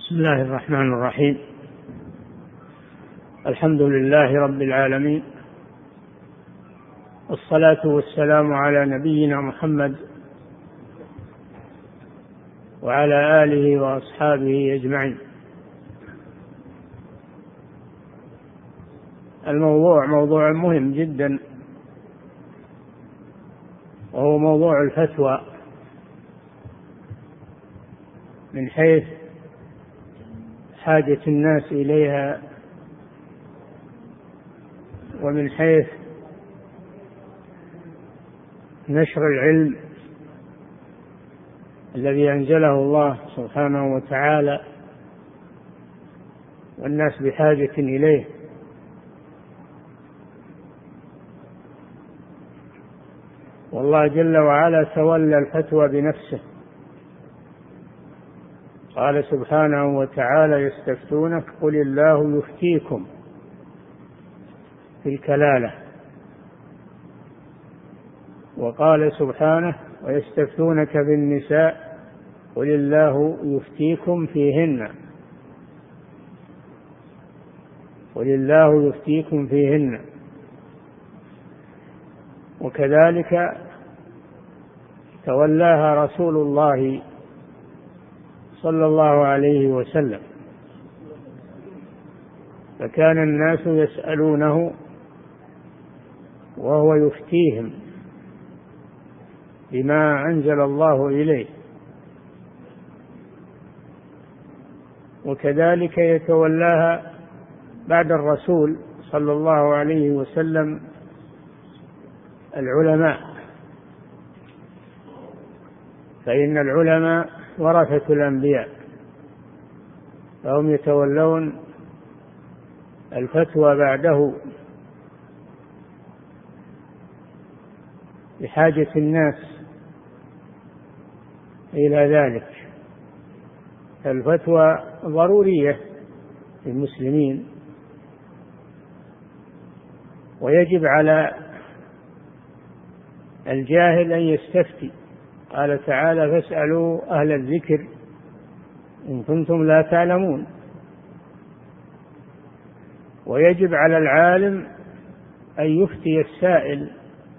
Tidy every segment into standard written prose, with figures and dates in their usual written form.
بسم الله الرحمن الرحيم. الحمد لله رب العالمين، والصلاة والسلام على نبينا محمد وعلى آله وأصحابه أجمعين. الموضوع موضوع مهم جدا، وهو موضوع الفتوى من حيث حاجة الناس إليها، ومن حيث نشر العلم الذي أنزله الله سبحانه وتعالى والناس بحاجة إليه. والله جل وعلا تولى الفتوى بنفسه، قال سبحانه وتعالى: يستفتونك قل الله يفتيكم في الكلالة. وقال سبحانه: ويستفتونك بالنساء قل الله يفتيكم فيهن، قل الله يفتيكم فيهن. وكذلك تولاها رسول الله صلى الله عليه وسلم، فكان الناس يسألونه وهو يفتيهم بما أنزل الله إليه. وكذلك يتولاها بعد الرسول صلى الله عليه وسلم العلماء، فإن العلماء ورثة الأنبياء، فهم يتولون الفتوى بعده بحاجة الناس إلى ذلك. الفتوى ضرورية للمسلمين، ويجب على الجاهل أن يستفتي. قال تعالى: فاسألوا أهل الذكر إن كنتم لا تعلمون. ويجب على العالم أن يفتي السائل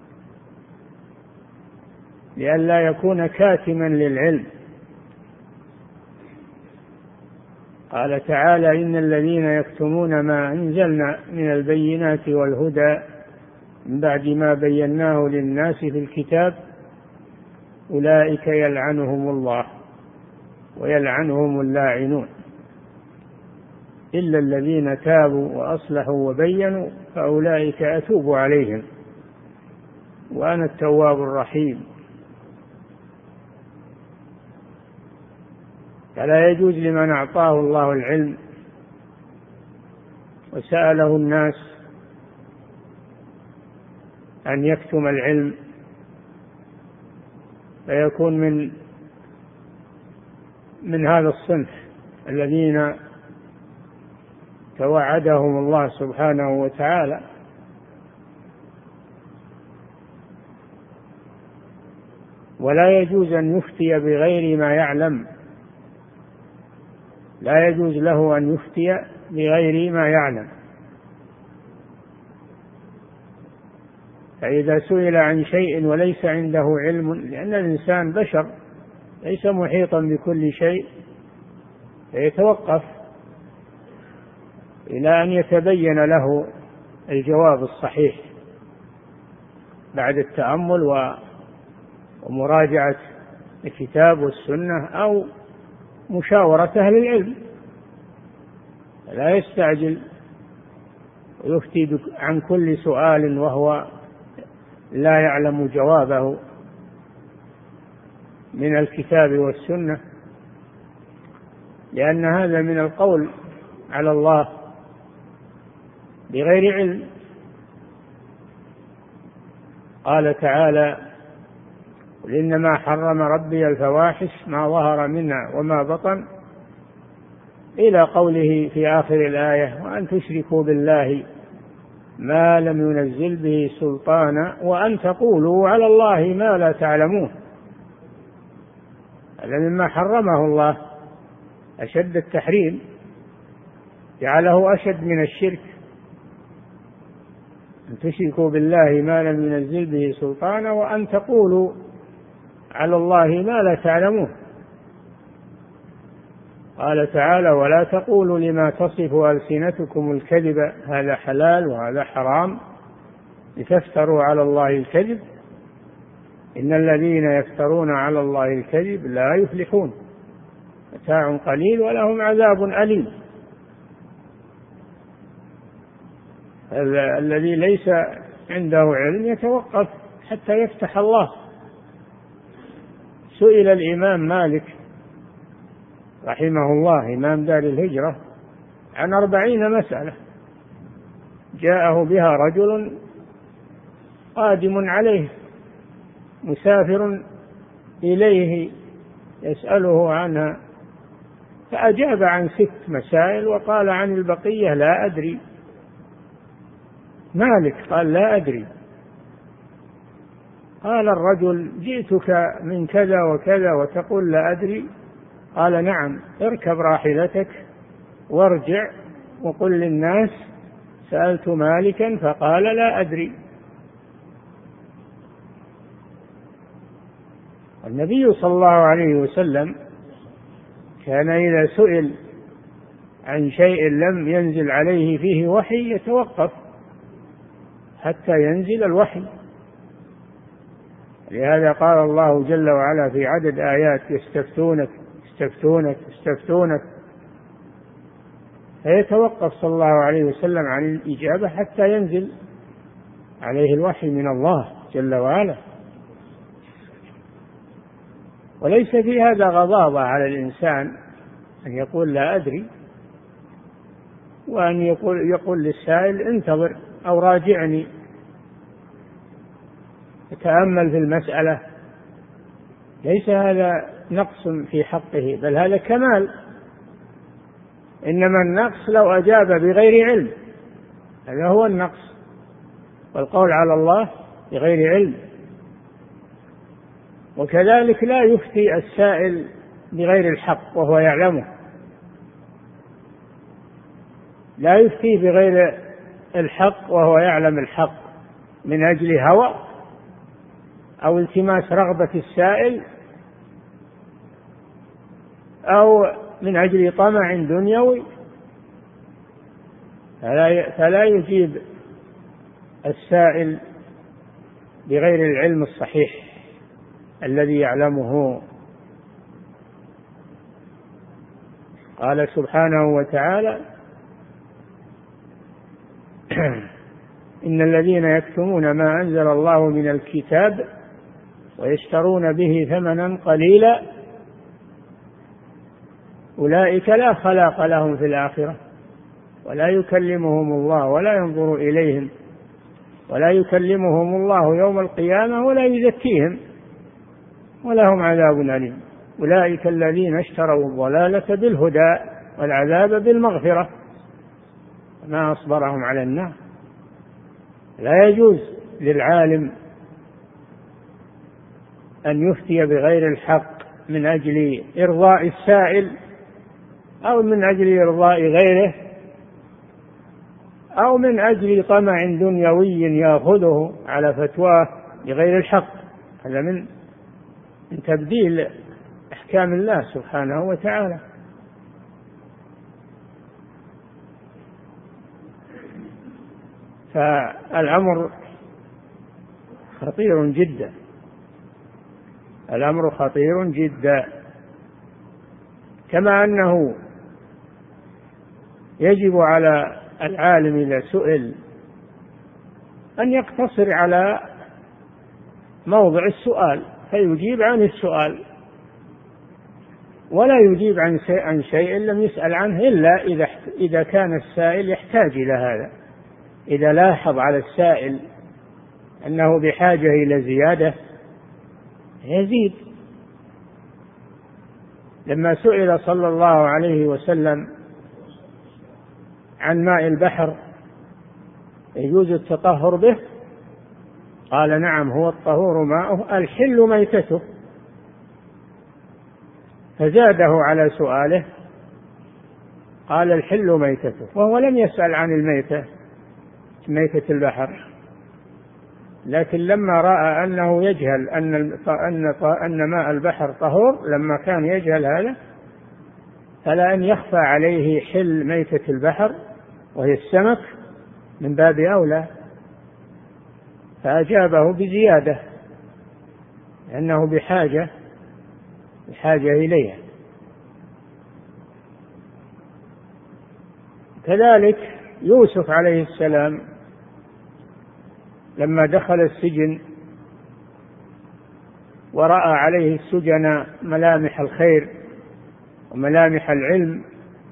لئلا يكون كاتما للعلم. قال تعالى: إن الذين يكتمون ما أنزلنا من البينات والهدى من بعد ما بيناه للناس في الكتاب أولئك يلعنهم الله ويلعنهم اللاعنون إلا الذين تابوا وأصلحوا وبينوا فأولئك أتوب عليهم وأنا التواب الرحيم. فلا يجوز لمن أعطاه الله العلم وسأله الناس أن يكتم العلم، فيكون من هذا الصنف الذين توعدهم الله سبحانه وتعالى. ولا يجوز أن يفتي بغير ما يعلم، لا يجوز له أن يفتي بغير ما يعلم. فإذا سئل عن شيء وليس عنده علم، لأن الإنسان بشر ليس محيطا بكل شيء، فيتوقف إلى أن يتبين له الجواب الصحيح بعد التأمل ومراجعة الكتاب والسنة أو مشاورة أهل العلم. لا يستعجل ويفتي عن كل سؤال وهو لا يعلم جوابه من الكتاب والسنة، لأن هذا من القول على الله بغير علم. قال تعالى: قل إنما حرم ربي الفواحش ما ظهر منها وما بطن، إلى قوله في آخر الآية: وأن تشركوا بالله ما لم ينزل به سلطانا وأن تقولوا على الله ما لا تعلمون. هذا مما حرمه الله أشد التحريم، جعله أشد من الشرك، أن تشركوا بالله ما لم ينزل به سلطانا وأن تقولوا على الله ما لا تعلمون. قال تعالى: ولا تقولوا لما تصف ألسنتكم الكذب هذا حلال وهذا حرام لتفتروا على الله الكذب إن الذين يفترون على الله الكذب لا يفلحون متاع قليل ولهم عذاب أليم. الذي ليس عنده علم يتوقف حتى يفتح الله. سئل الإمام مالك رحمه الله إمام دار الهجرة عن 40 مسألة جاءه بها رجل قادم عليه مسافر إليه يسأله عنها، فأجاب عن 6 مسائل وقال عن البقية لا أدري. مالك قال: لا أدري. قال الرجل: جئتك من كذا وكذا وتقول لا أدري؟ قال: نعم. اركب راحلتك وارجع وقل للناس سألت مالكا فقال لا أدري. النبي صلى الله عليه وسلم كان إذا سئل عن شيء لم ينزل عليه فيه وحي يتوقف حتى ينزل الوحي. لهذا قال الله جل وعلا في عدد آيات: يستفتونك يستفتونك يستفتونك، فيتوقف صلى الله عليه وسلم عن الإجابة حتى ينزل عليه الوحي من الله جل وعلا. وليس في هذا غضاضة على الإنسان أن يقول لا أدري، وأن يقول للسائل انتظر أو راجعني يتأمل في المسألة. ليس هذا نقص في حقه، بل هذا كمال. إنما النقص لو أجاب بغير علم، هذا هو النقص، والقول على الله بغير علم. وكذلك لا يفتي السائل بغير الحق وهو يعلمه، لا يفتي بغير الحق وهو يعلم الحق من أجل هوى أو التماس رغبة السائل أو من أجل طمع دنيوي، فلا يجيب السائل بغير العلم الصحيح الذي يعلمه. قال سبحانه وتعالى: إن الذين يكتمون ما أنزل الله من الكتاب ويشترون به ثمنا قليلا أولئك لا خلاق لهم في الآخرة ولا يكلمهم الله ولا ينظر إليهم ولا يكلمهم الله يوم القيامة ولا يزكيهم ولهم عذاب أليم. أولئك الذين اشتروا الضلالة بالهدى والعذاب بالمغفرة ما أصبرهم على النار. لا يجوز للعالم أن يفتي بغير الحق من أجل إرضاء السائل أو من أجل إرضاء غيره أو من أجل طمع دنيوي يأخذه على فتواه بغير الحق. هذا من تبديل أحكام الله سبحانه وتعالى. فالأمر خطير جدا، الأمر خطير جدا. كما أنه يجب على العالم إذا سئل أن يقتصر على موضع السؤال فيجيب عن السؤال، ولا يجيب عن شيء لم يسأل عنه إلا إذا كان السائل يحتاج إلى هذا. إذا لاحظ على السائل أنه بحاجة إلى زيادة يزيد. لما سئل صلى الله عليه وسلم عن ماء البحر يجوز التطهر به؟ قال: نعم، هو الطهور ماؤه الحل ميتته. فزاده على سؤاله قال الحل ميتته، وهو لم يسأل عن ميتة البحر، لكن لما رأى أنه يجهل أن ماء البحر طهور، لما كان يجهل هذا فلا أن يخفى عليه حل ميتة البحر وهي السمك من باب أولى، فأجابه بزيادة لأنه بحاجة إليها. كذلك يوسف عليه السلام لما دخل السجن ورأى عليه السجن ملامح الخير وملامح العلم،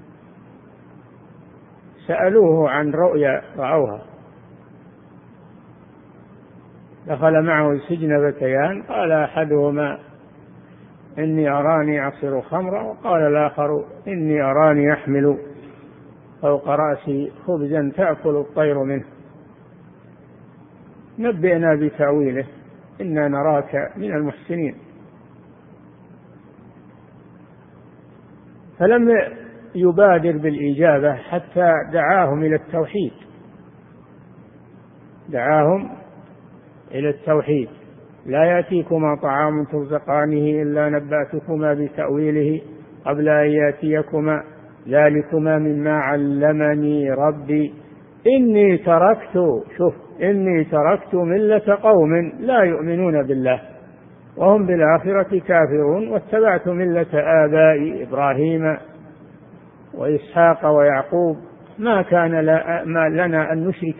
سألوه عن رؤيا رأوها. دخل معه السجن فتيان، قال أحدهما إني أراني أعصر خمرا، وقال الآخر إني أراني أحمل فوق رأسي خبزا تأكل الطير منه، نبئنا بتأويله إنا نراك من المحسنين. فلم يبادر بالإجابة حتى دعاهم إلى التوحيد. لا يأتيكما طعام ترزقانه إلا نبأتكما بتأويله قبل أن يأتيكما ذلكما مما علمني ربي إني تركت ملة قوم لا يؤمنون بالله وهم بالآخرة كافرون، واتبعت ملة آبائي إبراهيم وإسحاق ويعقوب ما كان لنا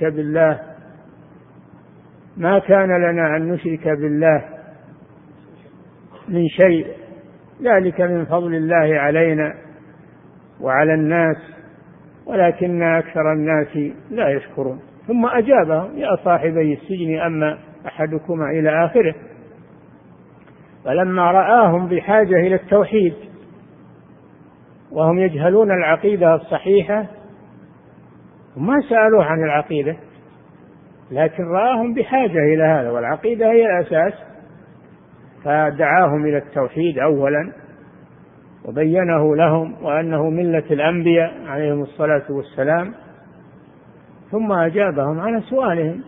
أن نشرك بالله من شيء، ذلك من فضل الله علينا وعلى الناس ولكن أكثر الناس لا يشكرون. ثم أجابهم يا صاحبي السجن أما أحدكما إلى آخره. فلما رآهم بحاجة إلى التوحيد وهم يجهلون العقيدة الصحيحة وما سألوه عن العقيدة، لكن رآهم بحاجة إلى هذا، والعقيدة هي الأساس، فدعاهم إلى التوحيد أولا وبينه لهم وأنه ملة الأنبياء عليهم الصلاة والسلام، ثم أجابهم على سؤالهم.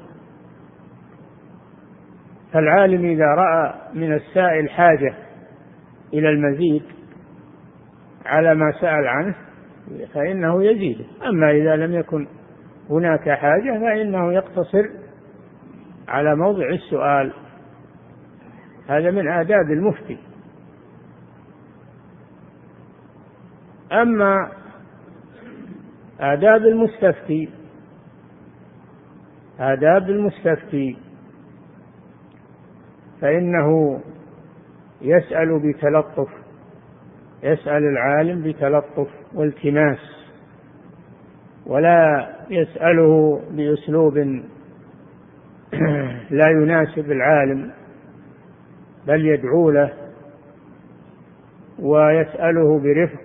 فالعالم إذا رأى من السائل حاجة إلى المزيد على ما سأل عنه فإنه يزيده، أما إذا لم يكن هناك حاجة فإنه يقتصر على موضع السؤال. هذا من آداب المفتي. أما آداب المستفتي فإنه يسأل العالم بتلطف والتماس، ولا يسأله بأسلوب لا يناسب العالم، بل يدعو له ويسأله برفق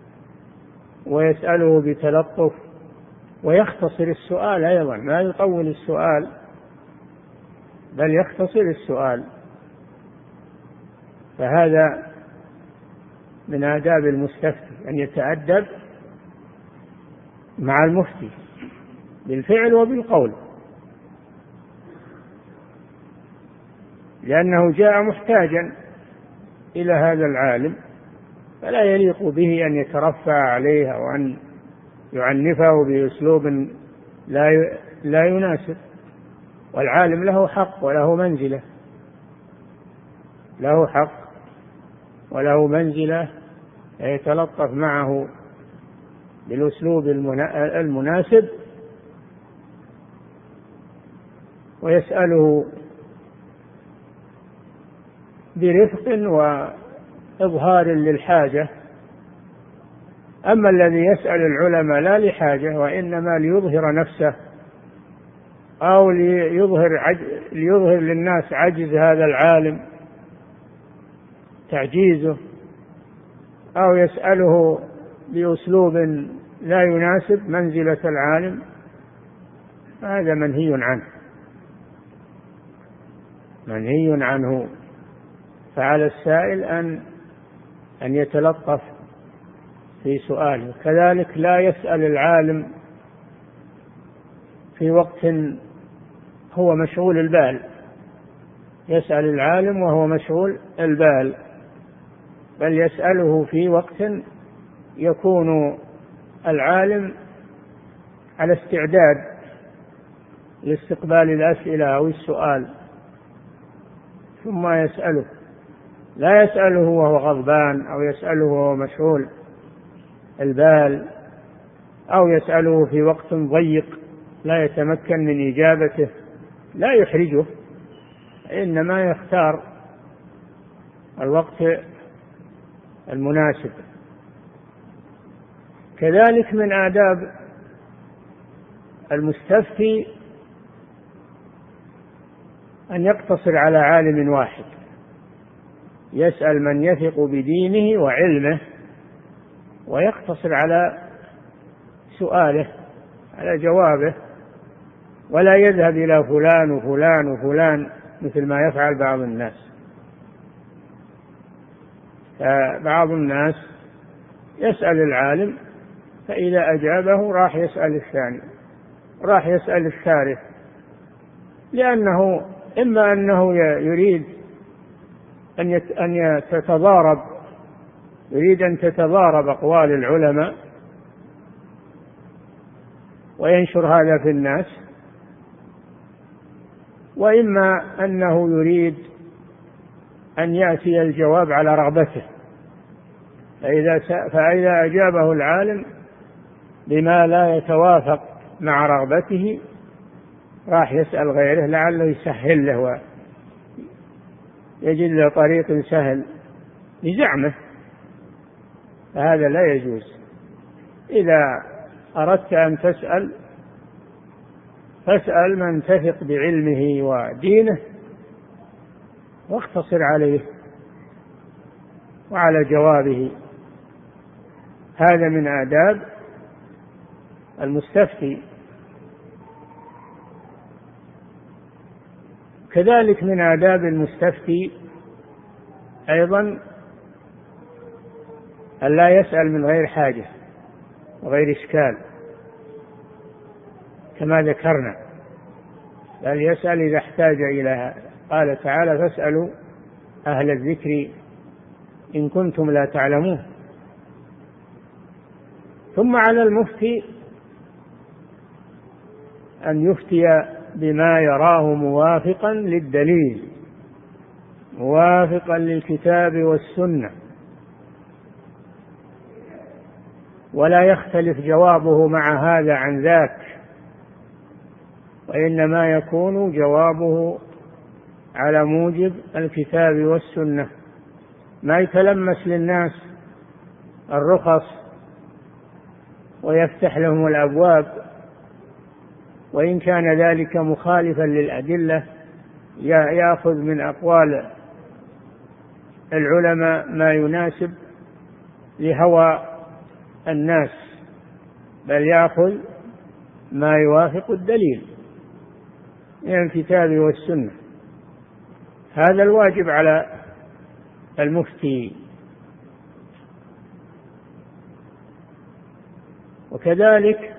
ويسأله بتلطف، ويختصر السؤال أيضا، لا يطول السؤال بل يختصر السؤال. فهذا من آداب المستفتي أن يتأدب مع المفتي بالفعل وبالقول، لأنه جاء محتاجا إلى هذا العالم، فلا يليق به أن يترفع عليه أو أن يعنفه بأسلوب لا يناسب. والعالم له حق وله منزلة، يتلطف معه بالأسلوب المناسب ويسأله برفق وإظهار للحاجة. أما الذي يسأل العلماء لا لحاجة وإنما ليظهر نفسه أو ليظهر للناس عجز هذا العالم، تعجيزه، أو يسأله بأسلوب لا يناسب منزلة العالم، هذا منهي عنه. فعلى السائل أن يتلطف في سؤاله. كذلك لا يسأل العالم في وقت هو مشغول البال، يسأل العالم وهو مشغول البال، بل يسأله في وقت يكون العالم على استعداد لاستقبال الأسئلة أو السؤال، ثم يسأله. لا يسأله وهو غضبان، أو يسأله وهو مشغول البال، أو يسأله في وقت ضيق لا يتمكن من إجابته، لا يحرجه، إنما يختار الوقت المناسب. كذلك من آداب المستفتي أن يقتصر على عالم واحد، يسأل من يثق بدينه وعلمه ويقتصر على سؤاله، على جوابه، ولا يذهب إلى فلان وفلان وفلان مثل ما يفعل بعض الناس. فبعض الناس يسأل العالم، فإذا أجابه راح يسأل الثاني، راح يسأل الثالث، لأنه إما أنه يريد أن تتضارب، يريد أن تتضارب أقوال العلماء وينشر هذا في الناس، وإما أنه يريد أن يأتي الجواب على رغبته، فإذا أجابه العالم بما لا يتوافق مع رغبته راح يسأل غيره لعله يسهل له ويجد له طريق سهل لزعمه، فهذا لا يجوز. إذا أردت أن تسأل فاسأل من تثق بعلمه ودينه واقتصر عليه وعلى جوابه. هذا من آداب المستفتي. كذلك من آداب المستفتي أيضا أن لا يسأل من غير حاجة وغير إشكال كما ذكرنا، بل يسأل إذا احتاج إليها. قال تعالى: فاسألوا أهل الذكر إن كنتم لا تعلمون. ثم على المفتي أن يفتي بما يراه موافقا للدليل، موافقا للكتاب والسنة، ولا يختلف جوابه مع هذا عن ذاك، وإنما يكون جوابه على موجب الكتاب والسنة، ما يتلمس للناس الرخص ويفتح لهم الأبواب، وإن كان ذلك مخالفا للأدلة يأخذ من أقوال العلماء ما يناسب لهوى الناس، بل يأخذ ما يوافق الدليل من الكتاب والسنة. هذا الواجب على المفتي. وكذلك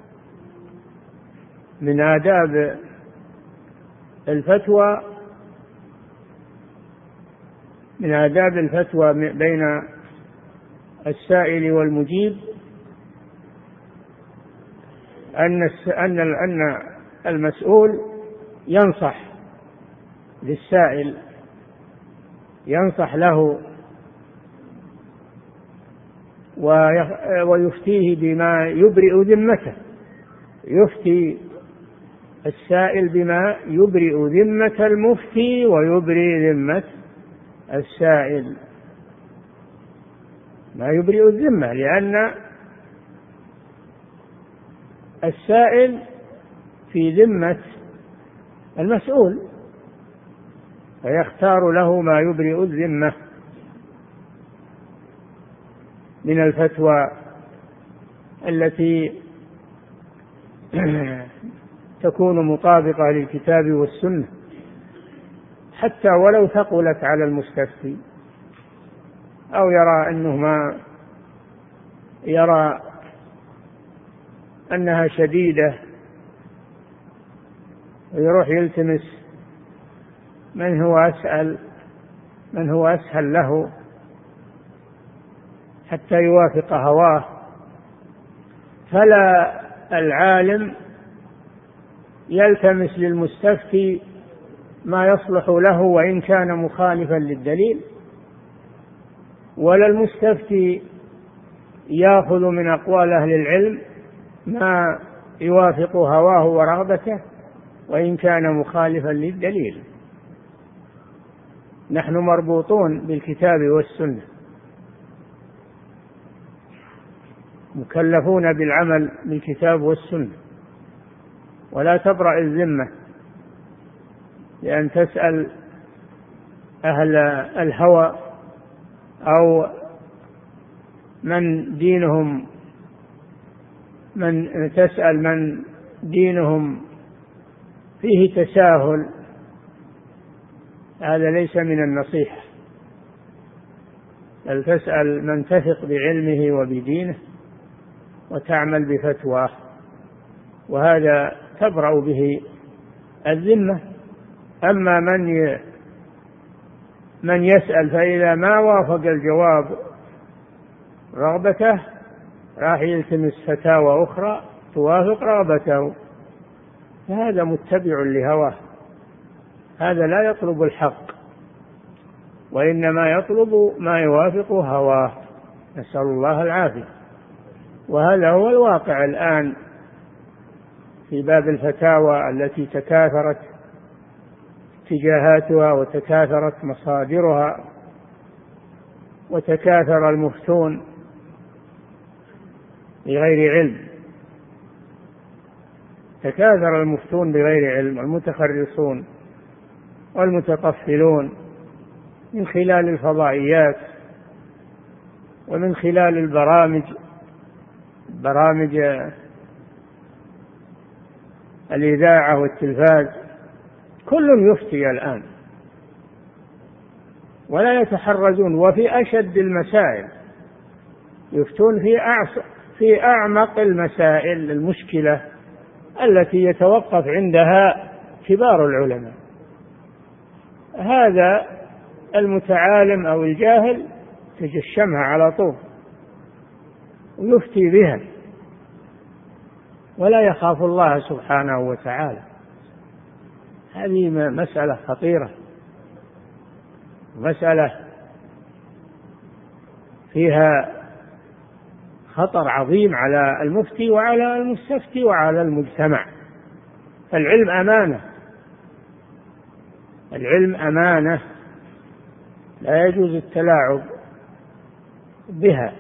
من آداب الفتوى، من آداب الفتوى بين السائل والمجيب أن المسؤول ينصح للسائل، ينصح له ويفتيه بما يبرئ ذمته، يفتي السائل بما يبرئ ذمة المفتي ويبرئ ذمة السائل، ما يبرئ الذمة، لأن السائل في ذمة المسؤول، فيختار له ما يبرئ الذمة من الفتوى التي تكون مطابقة للكتاب والسنة، حتى ولو ثقلت على المستفتي أو يرى أنه يرى أنها شديدة ويروح يلتمس من هو أسهل له حتى يوافق هواه. فلا العالم يلتمس للمستفتي ما يصلح له وإن كان مخالفا للدليل، ولا المستفتي يأخذ من أقوال أهل العلم ما يوافق هواه ورغبته وإن كان مخالفا للدليل. نحن مربوطون بالكتاب والسنة، مكلفون بالعمل بالكتاب والسنة، ولا تبرأ الذمة لأن تسأل أهل الهوى أو من تسأل من دينهم فيه تساهل. هذا ليس من النصيحة، بل تسأل من تثق بعلمه وبدينه وتعمل بفتواه، وهذا تبرأ به الذمة. أما من يسأل فإذا ما وافق الجواب رغبته راح يلتمس فتاوى أخرى توافق رغبته، فهذا متبع لهواه، هذا لا يطلب الحق وإنما يطلب ما يوافق هواه، نسأل الله العافية. وهذا هو الواقع الآن في باب الفتاوى التي تكاثرت اتجاهاتها وتكاثرت مصادرها وتكاثر المفتون بغير علم، تكاثر المفتون بغير علم، المتخرصون والمتطفلون من خلال الفضائيات ومن خلال برامج الإذاعة والتلفاز، كل يفتي الآن ولا يتحرزون. وفي أشد المسائل يفتون في أعمق المسائل المشكلة التي يتوقف عندها كبار العلماء. هذا المتعالم أو الجاهل تجشمها على طول ويفتي بها ولا يخاف الله سبحانه وتعالى. هذه مسألة خطيرة، مسألة فيها خطر عظيم على المفتي وعلى المستفتي وعلى المجتمع. فالعلم أمانة، العلم أمانة لا يجوز التلاعب بها.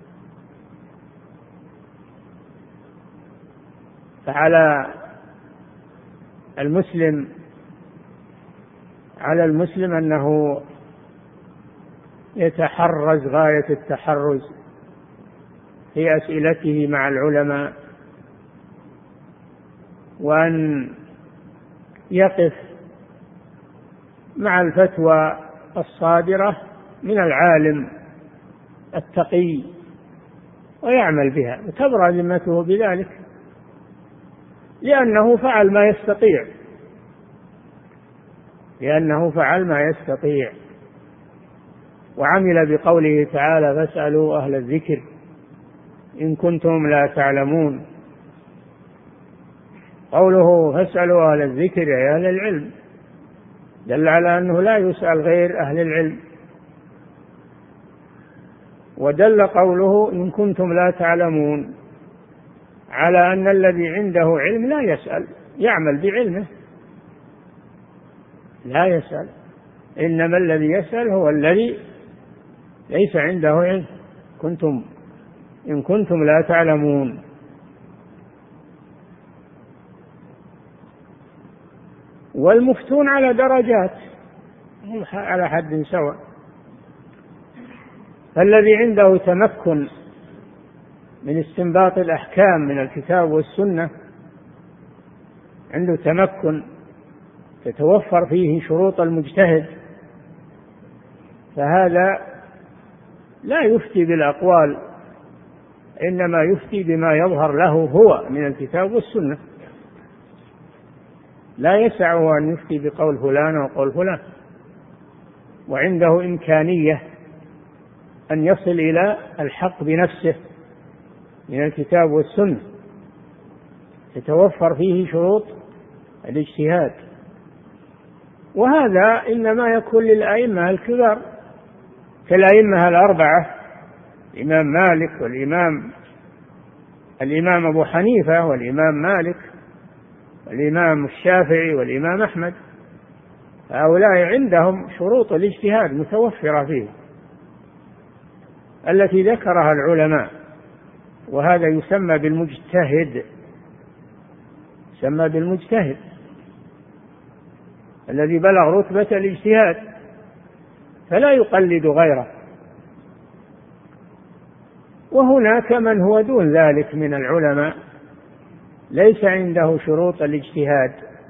فعلى المسلم أنه يتحرز غاية التحرز في أسئلته مع العلماء، وأن يقف مع الفتوى الصادرة من العالم التقي ويعمل بها وتبرأ ذمته بذلك، لأنه فعل ما يستطيع وعمل بقوله تعالى: فاسألوا أهل الذكر إن كنتم لا تعلمون. قوله فاسألوا أهل الذكر يا أهل العلم دل على أنه لا يسأل غير أهل العلم، ودل قوله إن كنتم لا تعلمون على أن الذي عنده علم لا يسأل، يعمل بعلمه لا يسأل، إنما الذي يسأل هو الذي ليس عنده علم. إن كنتم لا تعلمون. والمفتون على درجات على حد سواء، فالذي عنده تمكن من استنباط الأحكام من الكتاب والسنة، عنده تمكن تتوفر فيه شروط المجتهد، فهذا لا يفتي بالأقوال إنما يفتي بما يظهر له هو من الكتاب والسنة، لا يسعه أن يفتي بقول فلان وقول فلان، وعنده إمكانية أن يصل إلى الحق بنفسه من الكتاب والسنة، يتوفر فيه شروط الاجتهاد. وهذا إنما يكون للأئمة الكبار كالأئمة الأربعة، الإمام مالك الإمام أبو حنيفة والإمام مالك والإمام الشافعي والإمام أحمد، هؤلاء عندهم شروط الاجتهاد متوفرة فيه التي ذكرها العلماء، وهذا يسمى بالمجتهد الذي بلغ رتبة الاجتهاد، فلا يقلد غيره. وهناك من هو دون ذلك من العلماء ليس عنده شروط الاجتهاد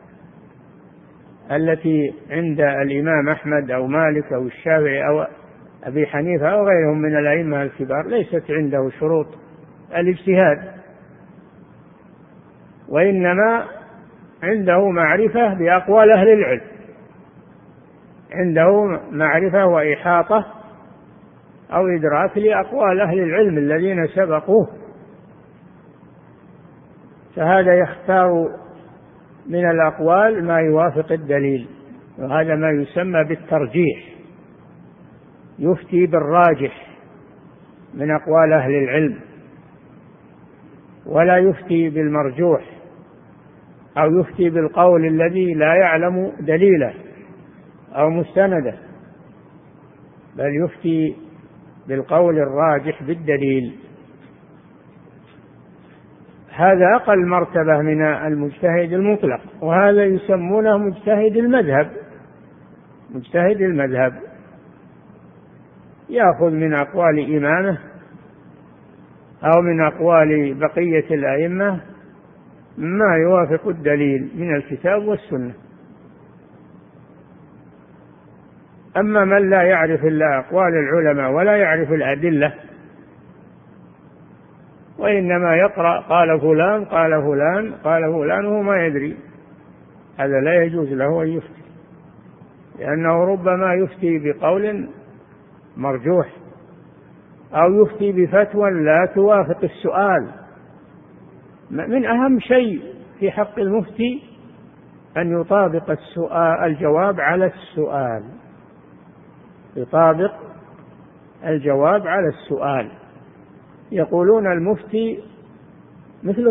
التي عند الإمام أحمد أو مالك أو الشافعي أو أبي حنيفة أو غيرهم من الأئمة الكبار، ليست عنده شروط الاجتهاد، وإنما عنده معرفة بأقوال أهل العلم، عنده معرفة وإحاطة أو إدراك لأقوال أهل العلم الذين سبقوه، فهذا يختار من الأقوال ما يوافق الدليل، وهذا ما يسمى بالترجيح، يفتي بالراجح من أقوال أهل العلم ولا يفتي بالمرجوح أو يفتي بالقول الذي لا يعلم دليله أو مستنده، بل يفتي بالقول الراجح بالدليل. هذا أقل مرتبة من المجتهد المطلق، وهذا يسمونه مجتهد المذهب، يأخذ من أقوال إمامه أو من أقوال بقية الأئمة ما يوافق الدليل من الكتاب والسنة. أما من لا يعرف إلا أقوال العلماء ولا يعرف الأدلة، وإنما يقرأ قال فلان قال فلان قال فلان وهو ما يدري، هذا لا يجوز له أن يفتي، لأنه ربما يفتي بقول مرجوح أو يفتي بفتوى لا توافق السؤال. من أهم شيء في حق المفتي أن يطابق الجواب على السؤال، يطابق الجواب على السؤال. يقولون المفتي مثل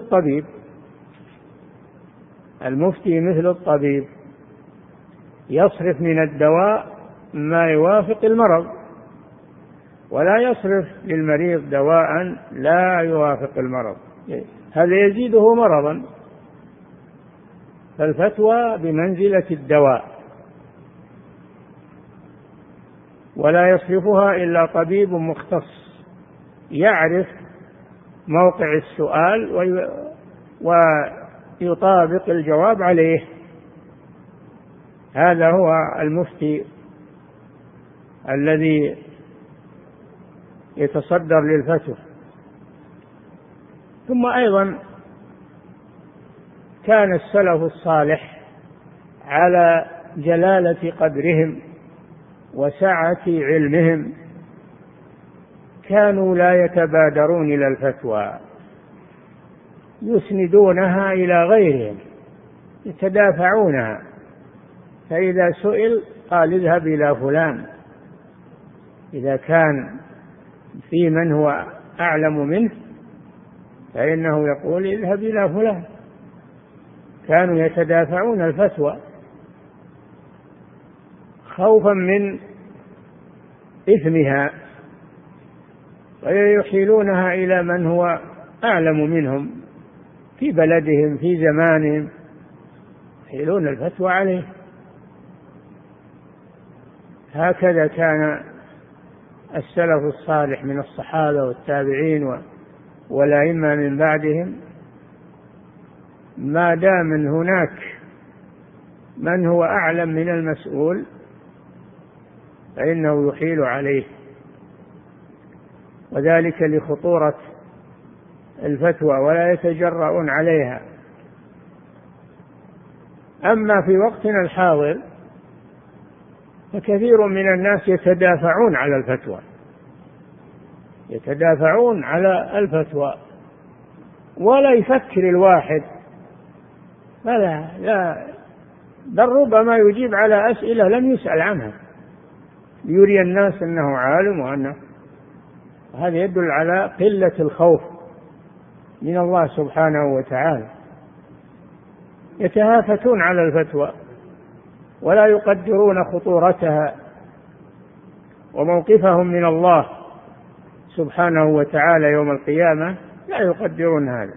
الطبيب، يصرف من الدواء ما يوافق المرض، ولا يصرف للمريض دواء لا يوافق المرض، هذا يزيده مرضا. فالفتوى بمنزلة الدواء، ولا يصرفها إلا طبيب مختص يعرف موقع السؤال ويطابق الجواب عليه. هذا هو المفتي الذي يتصدر للفتوى. ثم أيضا كان السلف الصالح على جلالة قدرهم وسعة علمهم كانوا لا يتبادرون إلى الفتوى، يسندونها إلى غيرهم، يتدافعونها، فإذا سئل قال اذهب إلى فلان، إذا كان في من هو أعلم منه فإنه يقول اذهب إلى فلان. كانوا يتدافعون الفتوى خوفا من إثمها، ويحيلونها إلى من هو أعلم منهم في بلدهم في زمانهم، يحيلون الفتوى عليه. هكذا كان السلف الصالح من الصحابة والتابعين والأئمة من بعدهم، ما دام هناك من هو أعلم من المسؤول فإنه يحيل عليه، وذلك لخطورة الفتوى ولا يتجرؤون عليها. أما في وقتنا الحاضر فكثير من الناس يتدافعون على الفتوى، يتدافعون على الفتوى، ولا يفكر الواحد، لا بل ربما يجيب على أسئلة لم يسأل عنها ليري الناس أنه عالم، وأنه هذا يدل على قلة الخوف من الله سبحانه وتعالى. يتهافتون على الفتوى ولا يقدرون خطورتها وموقفهم من الله سبحانه وتعالى يوم القيامة، لا يقدرون هذا.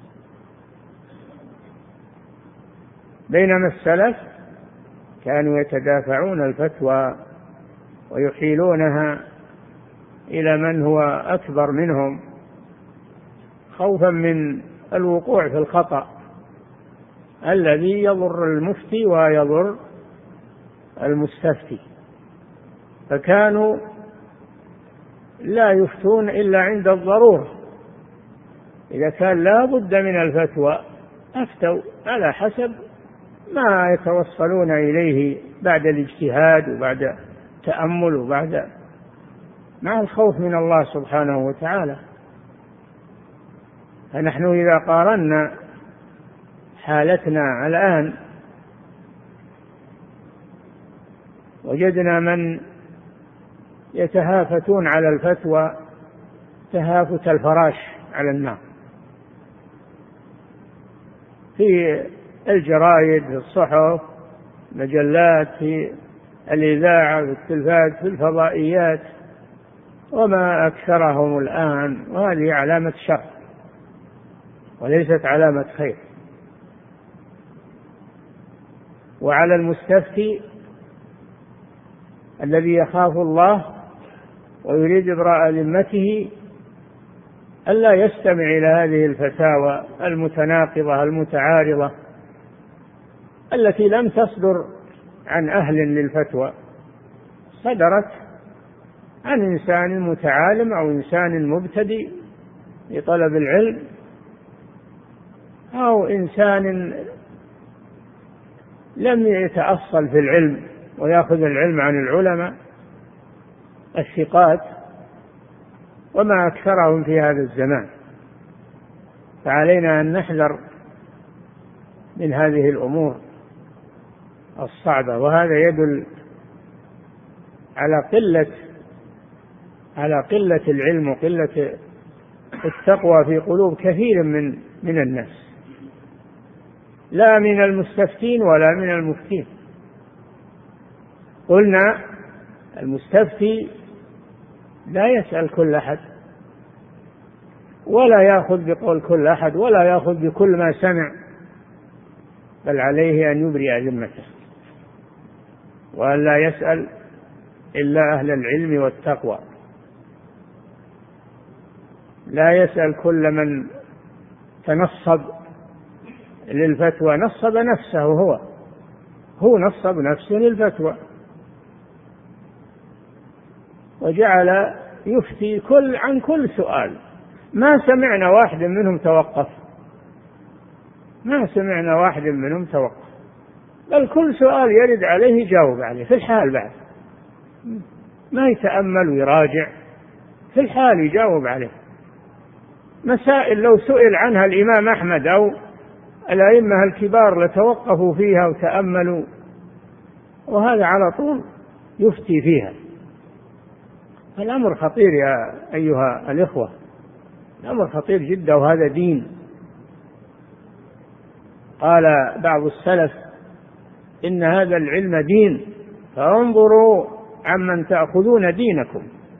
بينما السلف كانوا يتدافعون الفتوى ويحيلونها إلى من هو أكبر منهم خوفا من الوقوع في الخطأ الذي يضر المفتي ويضر المستفتي، فكانوا لا يفتون إلا عند الضرورة. إذا كان لا بد من الفتوى أفتوا على حسب ما يتوصلون إليه بعد الاجتهاد وبعد التأمل وبعد مع الخوف من الله سبحانه وتعالى. فنحن إذا قارنا حالتنا الآن وجدنا من يتهافتون على الفتوى تهافت الفراش على النار، في الجرائد، في الصحف، مجلات، في الإذاعة، في التلفاز، في الفضائيات، وما أكثرهم الآن. وهذه علامة شر وليست علامة خير. وعلى المستفتي الذي يخاف الله ويريد إبراء ذمته ألا يستمع إلى هذه الفتاوى المتناقضة المتعارضة التي لم تصدر عن أهل للفتوى، صدرت عن إنسان متعالم أو إنسان مبتدئ لطلب العلم، أو إنسان لم يتأصل في العلم ويأخذ العلم عن العلماء الثقات، وما أكثرهم في هذا الزمان. فعلينا أن نحذر من هذه الأمور الصعبة. وهذا يدل على قلة العلم وقلة التقوى في قلوب كثير من الناس، لا من المستفتين ولا من المفتين. قلنا المستفتي لا يسأل كل أحد ولا يأخذ بقول كل أحد ولا يأخذ بكل ما سمع، بل عليه أن يبرئ ذمته وأن لا يسأل إلا أهل العلم والتقوى. لا يسأل كل من تنصب للفتوى، نصب نفسه، هو نصب نفسه للفتوى وجعل يفتي عن كل سؤال. ما سمعنا واحد منهم توقف، ما سمعنا واحد منهم توقف، بل كل سؤال يرد عليه يجاوب عليه في الحال، بعد ما يتأمل ويراجع، في الحال يجاوب عليه. مسائل لو سئل عنها الإمام أحمد أو الأئمة الكبار لتوقفوا فيها وتأملوا، وهذا على طول يفتي فيها. الأمر خطير يا أيها الإخوة، الأمر خطير جدا، وهذا دين. قال بعض السلف إن هذا العلم دين، فانظروا عمن تأخذون دينكم،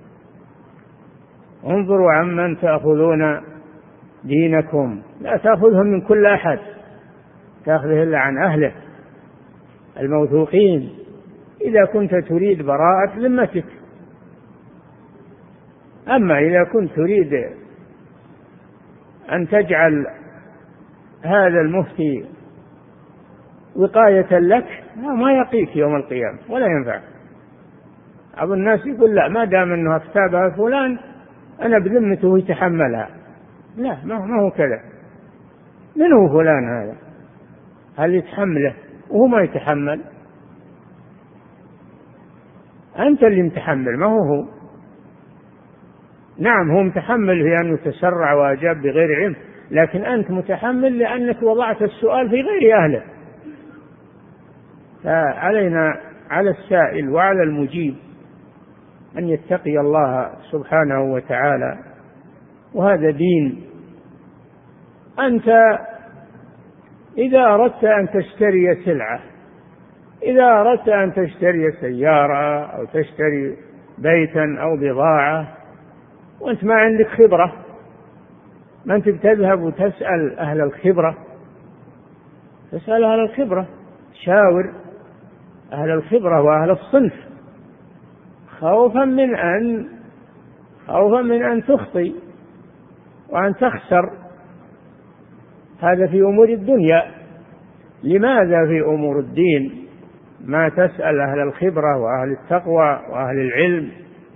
انظروا عمن تأخذون دينكم، لا تأخذه من كل أحد، تأخذه إلا عن أهله الموثوقين إذا كنت تريد براءة ذمتك. أما إذا كنت تريد أن تجعل هذا المفتي وقاية لك، ما يقيك يوم القيامة ولا ينفع. بعض الناس يقول لا، ما دام أنه افتابها فلان أنا بذمته يتحملها، لا، ما هو كذا. من هو فلان هذا؟ هل يتحمله وهو ما يتحمل؟ أنت اللي متحمل، ما هو. نعم هو متحمل في أنه تسرع وأجاب بغير علم، لكن أنت متحمل لأنك وضعت السؤال في غير أهله. فعلينا، على السائل وعلى المجيب، أن يتقي الله سبحانه وتعالى، وهذا دين. أنت إذا أردت أن تشتري سلعة، إذا أردت أن تشتري سيارة أو تشتري بيتا أو بضاعة وأنت ما عندك خبرة، ما أنت بتذهب وتسأل أهل الخبرة، تسأل أهل الخبرة، شاور أهل الخبرة وأهل الصنف، خوفا من أن تخطئ وأن تخسر. هذا في أمور الدنيا. لماذا في أمور الدين ما تسأل أهل الخبرة وأهل التقوى وأهل العلم؟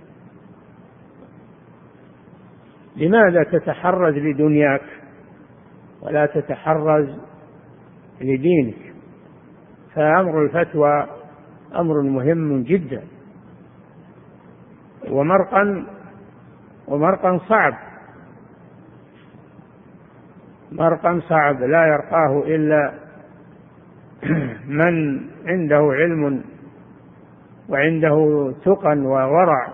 لماذا تتحرز لدنياك ولا تتحرز لدينك؟ فأمر الفتوى أمر مهم جدا، ومرقا صعب، مرقا صعب لا يرقاه إلا من عنده علم وعنده تقى وورع.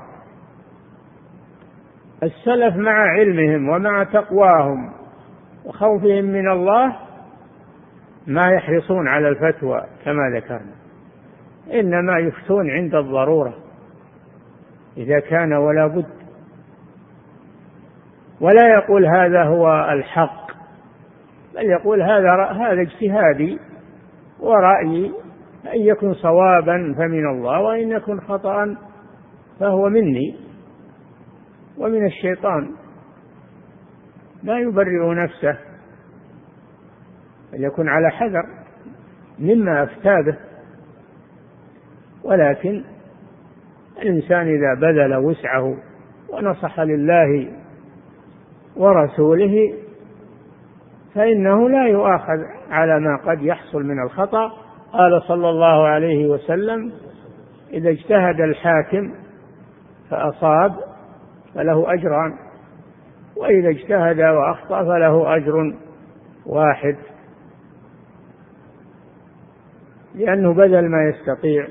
السلف مع علمهم ومع تقواهم وخوفهم من الله ما يحرصون على الفتوى كما ذكرنا، إنما يفتون عند الضرورة إذا كان ولا بد، ولا يقول هذا هو الحق، بل يقول هذا اجتهادي ورأيي، أن يكن صوابا فمن الله، وإن يكن خطأ فهو مني ومن الشيطان. لا يبرئ نفسه، بل يكن على حذر مما أفتى به. ولكن الإنسان إذا بذل وسعه ونصح لله ورسوله فإنه لا يؤاخذ على ما قد يحصل من الخطأ. قال صلى الله عليه وسلم: إذا اجتهد الحاكم فأصاب فله أجران، وإذا اجتهد وأخطأ فله أجر واحد، لأنه بذل ما يستطيع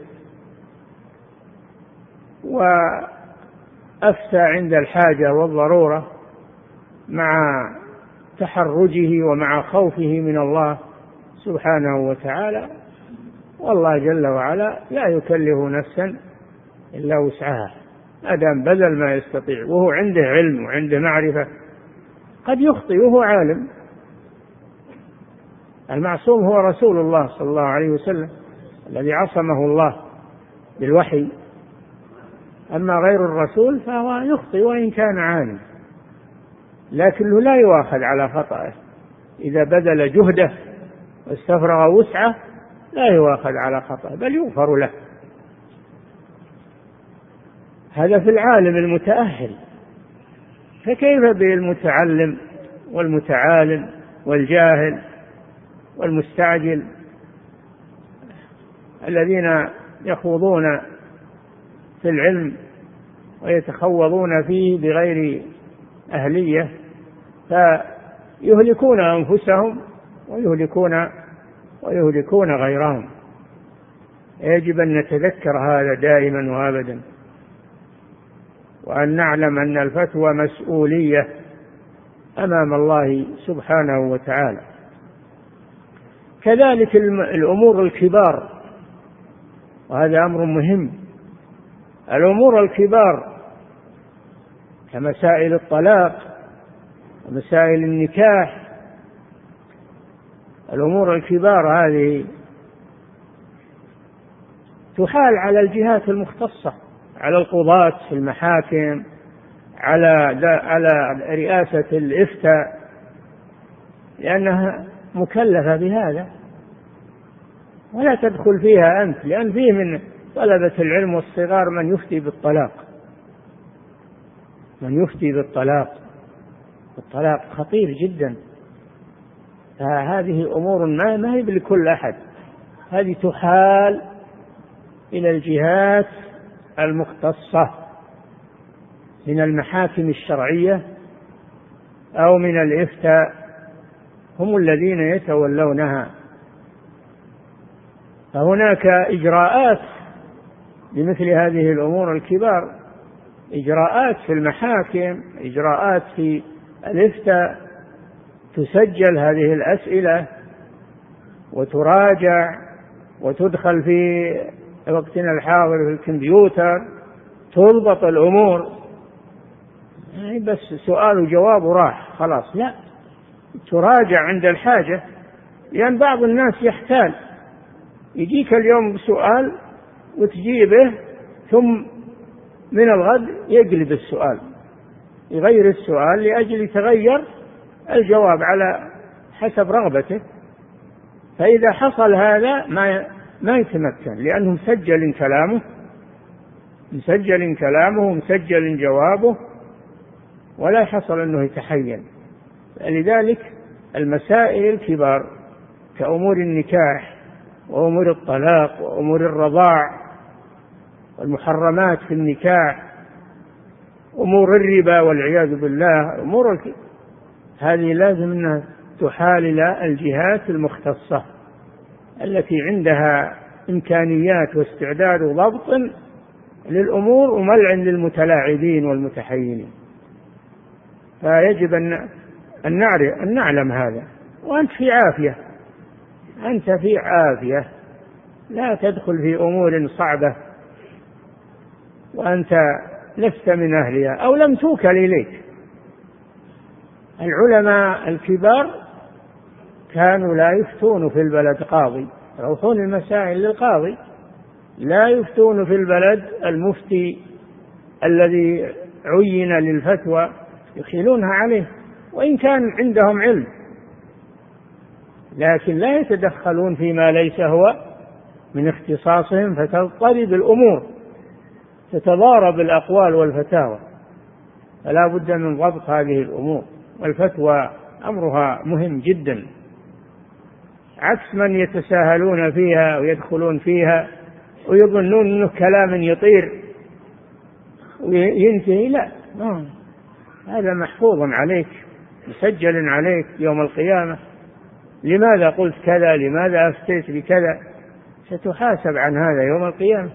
وأفتى عند الحاجة والضرورة مع تحرجه ومع خوفه من الله سبحانه وتعالى. والله جل وعلا لا يكلف نفسا إلا وسعها، أدام بذل ما يستطيع وهو عنده علم وعنده معرفة. قد يخطئ وهو عالم. المعصوم هو رسول الله صلى الله عليه وسلم الذي عصمه الله بالوحي، أما غير الرسول فهو يخطئ وإن كان عالم، لكنه لا يؤاخذ على خطأه. إذا بذل جهده واستفرغ وسعه لا يؤاخذ على خطأه، بل يغفر له. هذا في العالم المتأهل، فكيف بالمتعلم والمتعالم والجاهل والمستعجل الذين يخوضون في العلم ويتخوضون فيه بغير أهلية، فيهلكون أنفسهم ويهلكون غيرهم. يجب أن نتذكر هذا دائما وأبدا، وأن نعلم أن الفتوى مسؤولية أمام الله سبحانه وتعالى. كذلك الأمور الكبار، وهذا أمر مهم. الأمور الكبار كمسائل الطلاق ومسائل النكاح، الأمور الكبار هذه تحال على الجهات المختصة، على القضاة في المحاكم، على رئاسة الإفتاء، لأنها مكلفة بهذا، ولا تدخل فيها أنت، لأن فيه من طلبة العلم والصغار من يفتي بالطلاق، الطلاق خطير جدا. فهذه أمور ما هي لكل أحد، هذه تحال إلى الجهات المختصة من المحاكم الشرعية أو من الإفتاء، هم الذين يتولونها. فهناك إجراءات لمثل هذه الأمور الكبار، إجراءات في المحاكم، إجراءات في الإفتاء، تسجل هذه الأسئلة وتراجع وتدخل في وقتنا الحاضر في الكمبيوتر، تضبط الأمور. يعني بس سؤال وجواب وراح خلاص، لا، تراجع عند الحاجة، لأن بعض الناس يحتال، يجيك اليوم بسؤال وتجيبه، ثم من الغد يقلب السؤال، يغير السؤال لأجل يتغير الجواب على حسب رغبته. فإذا حصل هذا ما يتمكن، لأنه مسجل كلامه ومسجل جوابه، ولا يحصل أنه يتحين. لذلك المسائل الكبار كأمور النكاح وأمور الطلاق وأمور الرضاع والمحرمات في النكاح، أمور الربا والعياذ بالله، هذه لازم أنها تحال إلى الجهات المختصة التي عندها إمكانيات واستعداد وضبط للأمور وملع للمتلاعبين والمتحينين. فيجب أن نعلم هذا. وأنت في عافية، لا تدخل في أمور صعبة وأنت لست من أهلها أو لم توكل إليك. العلماء الكبار كانوا لا يفتون في البلد قاضي، يروحون المسائل للقاضي، لا يفتون في البلد المفتي الذي عين للفتوى، يخيلونها عليه وإن كان عندهم علم، لكن لا يتدخلون فيما ليس هو من اختصاصهم، فتضطرب الأمور، تتضارب الأقوال والفتاوى. فلا بد من ضبط هذه الأمور، والفتوى أمرها مهم جدا، عكس من يتساهلون فيها ويدخلون فيها ويظنون أنه كلام يطير وينتهي. لا، هذا محفوظ عليك، مسجل عليك يوم القيامة. لماذا قلت كذا؟ لماذا أفتيت بكذا؟ ستحاسب عن هذا يوم القيامة.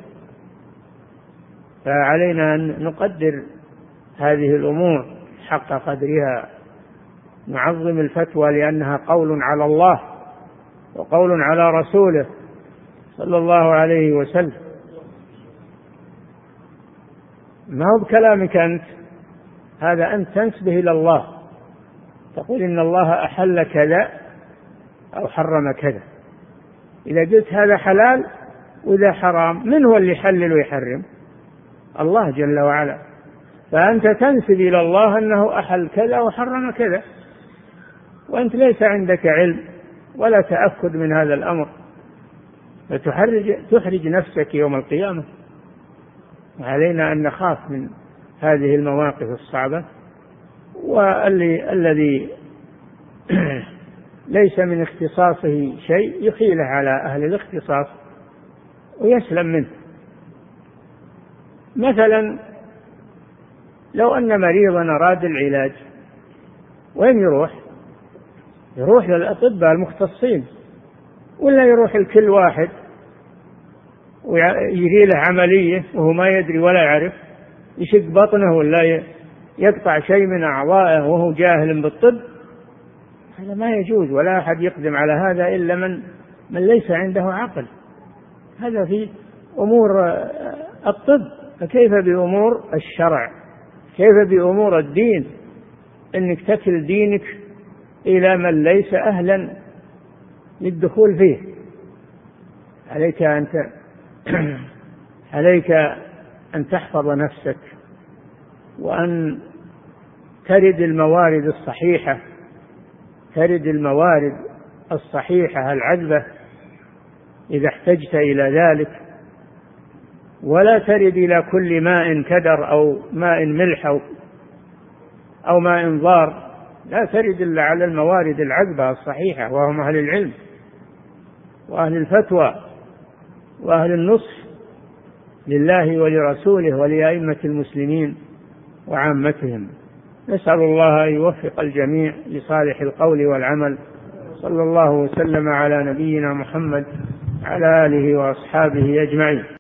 فعلينا أن نقدر هذه الأمور حق قدرها، نعظم الفتوى لأنها قول على الله وقول على رسوله صلى الله عليه وسلم، ما هو بكلامك أنت، هذا أنت تنسبه إلى الله، تقول إن الله أحل كذا أو حرم كذا. إذا قلت هذا حلال وإذا حرام، من هو اللي يحلل ويحرم؟ الله جل وعلا. فأنت تنسب إلى الله أنه أحل كذا وحرم كذا، وأنت ليس عندك علم ولا تأكد من هذا الأمر، فتحرج نفسك يوم القيامة. علينا أن نخاف من هذه المواقف الصعبة، والذي ليس من اختصاصه شيء يخيله على أهل الاختصاص ويسلم منه. مثلا لو أن مريضا أراد العلاج، وين يروح للأطباء المختصين، ولا يروح الكل واحد ويجري له عملية وهو ما يدري ولا يعرف، يشق بطنه ولا يقطع شيء من أعضائه وهو جاهل بالطب؟ هذا ما يجوز، ولا أحد يقدم على هذا إلا من ليس عنده عقل. هذا في أمور الطب، فكيف بأمور الشرع؟ كيف بأمور الدين؟ إنك تكل دينك إلى من ليس أهلا للدخول فيه. عليك أن تحفظ نفسك، وأن ترد الموارد الصحيحة العذبة إذا احتجت إلى ذلك، ولا ترد إلى كل ماء كدر أو ماء ملح أو ماء ضار، لا ترد إلا على الموارد العذبة الصحيحة، وهم أهل العلم وأهل الفتوى وأهل النصح لله ولرسوله ولأئمة المسلمين وعامتهم. نسأل الله أن يوفق الجميع لصالح القول والعمل. صلى الله وسلم على نبينا محمد على آله وأصحابه أجمعين.